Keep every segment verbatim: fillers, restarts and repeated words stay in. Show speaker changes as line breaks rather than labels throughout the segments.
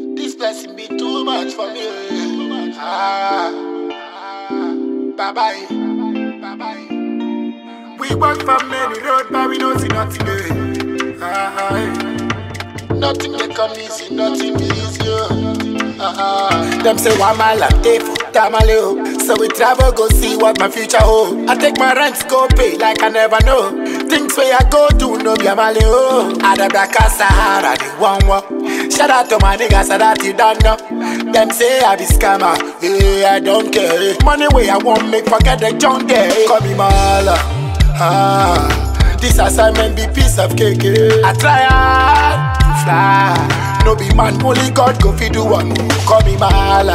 This blessing be too much for me. Ah, bye bye, bye bye. We walk from many roads, but we don't see nothing there. Ah, nothing they come easy, nothing be easy. Ah, them say one mile and day for Tamaleo. So we travel, go see what my future hold. I take my rents, go pay like I never know. Things where I go to, no be a maleo. Adabaka Sahara, the one walk. Shout out to my niggas that you don't know. Them say I be scammer, yeah, I don't care. Money way I won't make, forget the junk there. Call me Mala. Ah, this assignment be piece of cake. I try hard to fly. No be man, only God go fi do one. Call me Mala.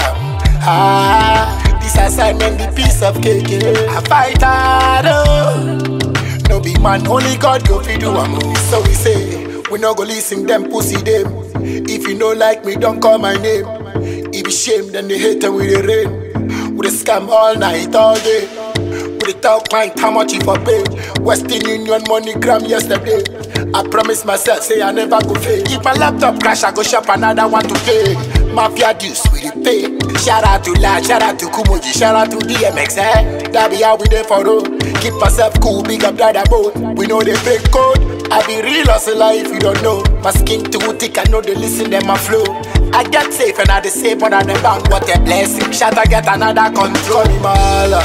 Ah, this assignment be piece of cake. I fight hard. Oh. No be man, only God go fi do one. So we say, we no go listen them pussy them. If you no like me, don't call my name. If you shame, then they hate with the rain. We scam all night, all day. We talk client how much if I pay. Western Union money gram yesterday. I promise myself, say I never go fail. If my laptop crash, I go shop another one to pay. Mafia juice with the pay. Shout out to Lad, shout out to Kumoji, shout out to D M X, eh? That be how we there for road. Keep myself cool, big up brother boat. We know they break code. I be real hustler if you don't know. My skin too thick, I know they listen them my flow. I get safe and I the safe on the bank, what a blessing. Shot I get another control. Me Mala.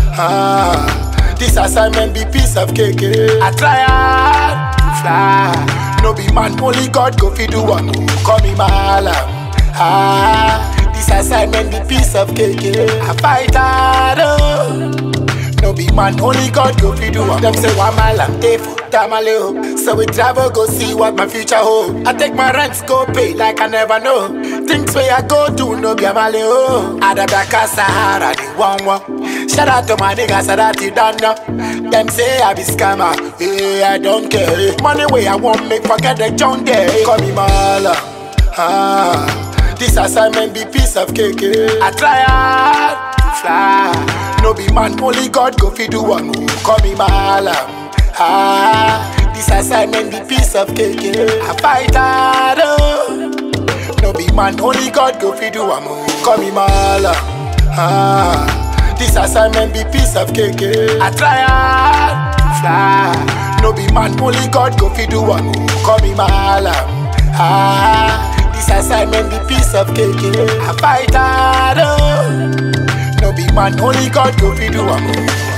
Ah, this assignment be piece of cake. I try hard to fly. No be man, only God go fi do one. Call me Mala. Ah, this assignment be piece of cake. I fight hard. Oh. No be man, only God go fi do one. Them say one mile and day for Tamaleo. So we travel, go see what my future hold. I take my rents, go pay like I never know. Things where I go to, no be a maleo. Adabaka Sahara, the one walk. Shout out to my niggas that you don't know. Them say I be scammer, yeah, I don't care. Money way I won't make, forget the junk there. Call me Mala. Ah, this assignment be piece of cake. I try hard to fly. No be man, only God go fi do one. Call me Mala. Ah, this assignment be piece of cake. I fight hard. Oh. No be man, only God go fi do one. Call me Mala. Ah, this assignment be piece of cake. I try hard to fly. No be man, only God go fi do one. Call me Mala. Ah, this assignment be piece of cake. I fight hard. Oh. No be man, only God go fi do one.